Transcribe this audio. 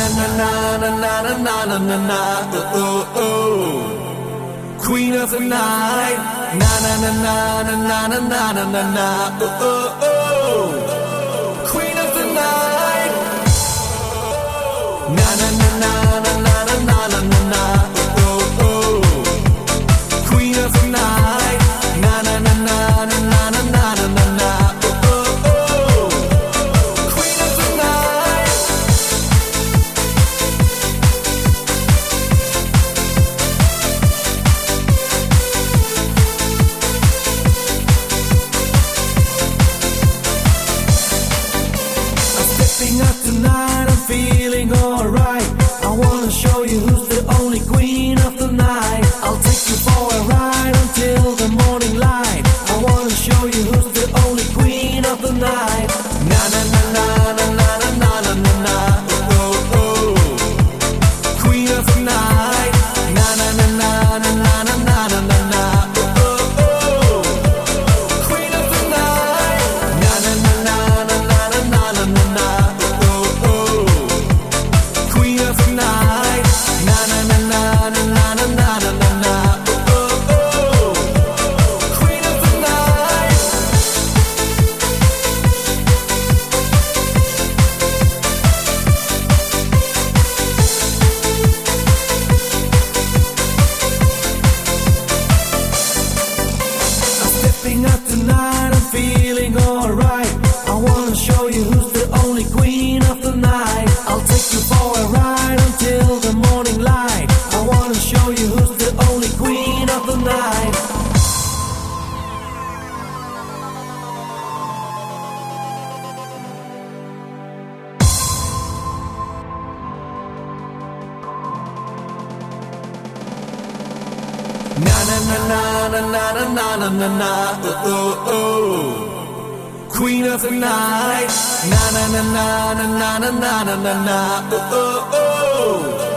Queen of the night, na na na na na na na na na na na, oh oh oh. Queen of the night, na na na na na na na na na na na, oh oh. Queen of the night, na na na na na na na na na na na, oh oh. Queen of the night. Stepping up tonight, I'm feeling alright. I wanna show you who's the only queen of the night. I'll take you for a ride until the morning light. I wanna show you who's the only queen of the night. Na na na na na na na na na na, oh oh. Queen of the night. Na na na na na na na na na na na, oh oh. Queen of the night. Na na na na na na na na na na. Queen of the night, na na na na na na na na na na na, oh oh. Queen of the night. I'm stepping up tonight, I'm feeling alright. I wanna show you who's the only queen of the night. I'll take you for a ride until the morning light. I wanna show you who's the only queen of the night. Na na na na na na na na na na, oh oh oh. Queen of the night, na na na na na na na na na na, oh oh oh.